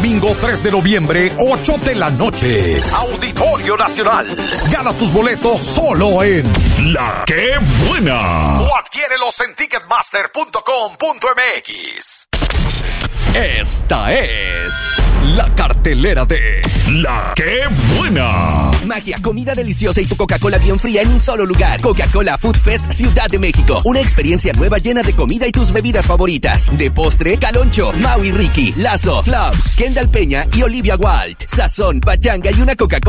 Domingo 3 de noviembre, 8 de la noche. Auditorio Nacional. Gana tus boletos solo en La Que Buena. O adquiérelos en ticketmaster.com.mx. Esta es la cartelera de La Que Buena. Magia, comida deliciosa y tu Coca-Cola bien fría en un solo lugar. Coca-Cola Food Fest Ciudad de México. Una experiencia nueva llena de comida y tus bebidas favoritas. De postre, Caloncho, Mau y Ricky, Lazo, Flops, Kendall Peña y Olivia Wilde. Sazón, pachanga y una Coca-Cola